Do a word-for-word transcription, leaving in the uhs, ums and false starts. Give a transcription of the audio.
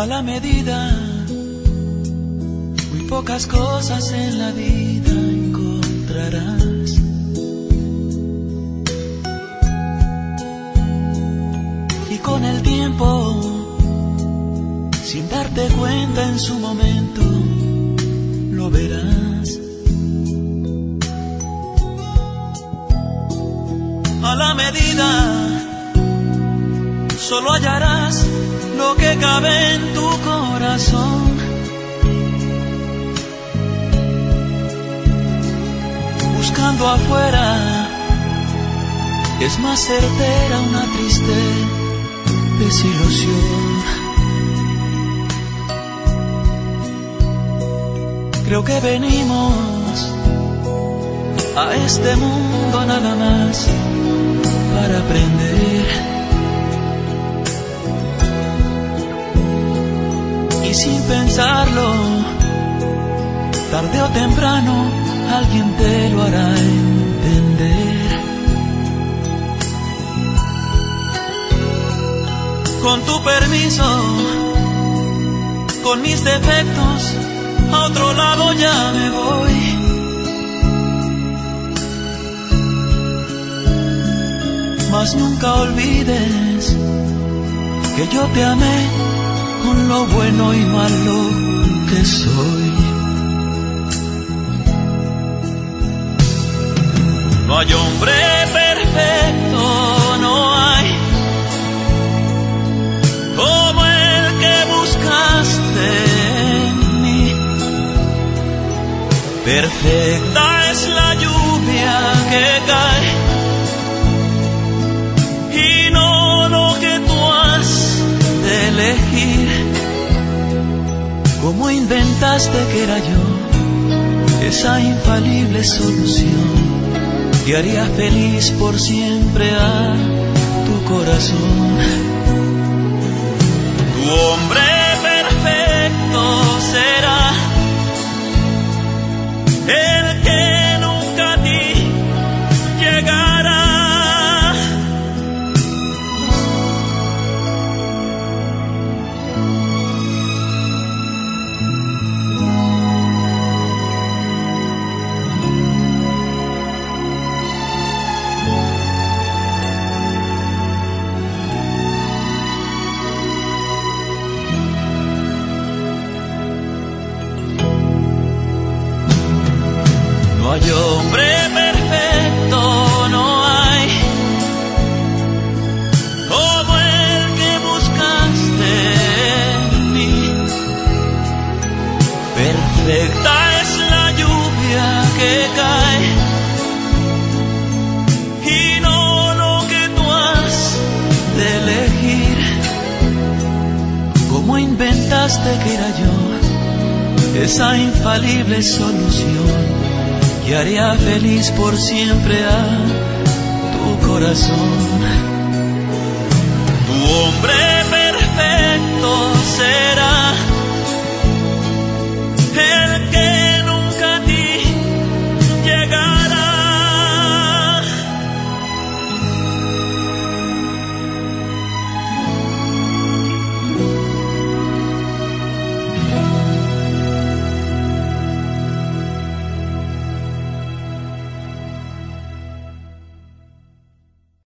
A la medida, muy pocas cosas en la vida encontrarás. Y con el tiempo, sin darte cuenta en su momento, lo verás. A la medida, solo hallarás lo que cabe en tu corazón. Buscando afuera, es más certera una triste desilusión. Creo que venimos a este mundo nada más para aprender. Y sin pensarlo, tarde o temprano, alguien te lo hará entender. Con tu permiso, con mis defectos, a otro lado ya me voy. Mas nunca olvides que yo te amé con lo bueno y malo que soy. No hay hombre perfecto, no hay como el que buscaste en mí. Perfecta es la lluvia que cae y no lo que tú has de elegir. ¿Cómo inventaste que era yo esa infalible solución que haría feliz por siempre a tu corazón? Tu hombre perfecto será el que nunca a ti llegará. No hay hombre perfecto, no hay como el que buscaste en mí. Perfecta es la lluvia que cae y no lo que tú has de elegir. ¿Cómo inventaste que era yo esa infalible solución que haría feliz por siempre a tu corazón? Tu hombre perfecto será